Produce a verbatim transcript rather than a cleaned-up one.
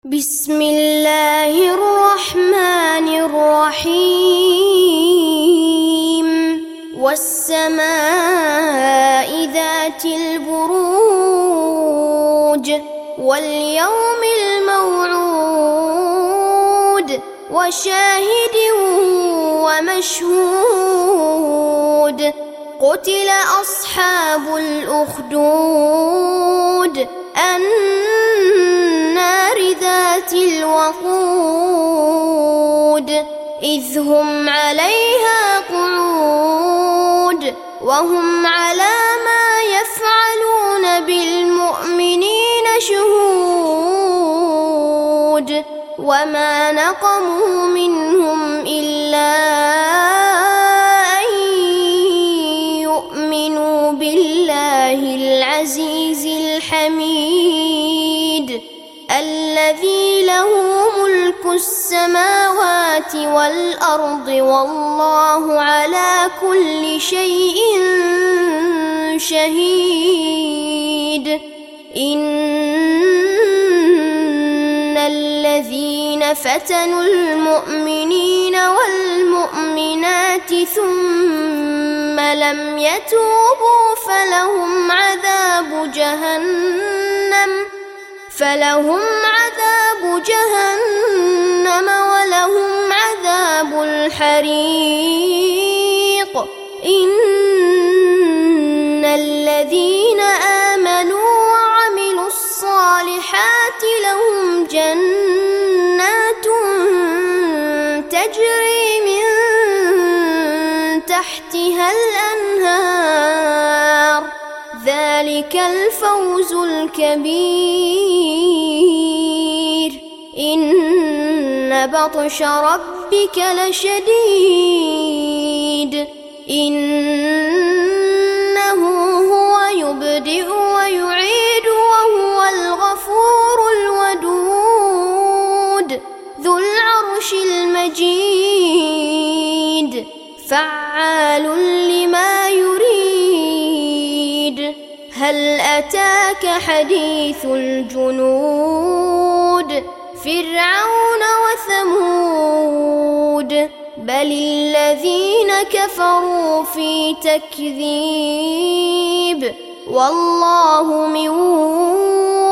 بسم الله الرحمن الرحيم والسماء ذات البروج واليوم الموعود وشاهد ومشهود قتل أصحاب الأخدود النار ذات الوقود إذ هم عليها قعود وهم على ما يفعلون بالمؤمنين شهود وما نقموا منهم إلا أن يؤمنوا بالله العزيز الحميد الذي له ملك السماوات والأرض والله على كل شيء شهيد إن الذين فتنوا المؤمنين والمؤمنات ثم لم يتوبوا فلهم عذاب جهنم فلهم عذاب جهنم ولهم عذاب الحريق إن الذين آمنوا وعملوا الصالحات لهم جنات تجري من تحتها الأنهار ذلك الفوز الكبير إن بطش ربك لشديد إنه هو يبدئ ويعيد وهو الغفور الودود ذو العرش المجيد فعال لما يريد هل أتاك حديث الجنود فرعون وثمود بل الذين كفروا في تكذيب والله من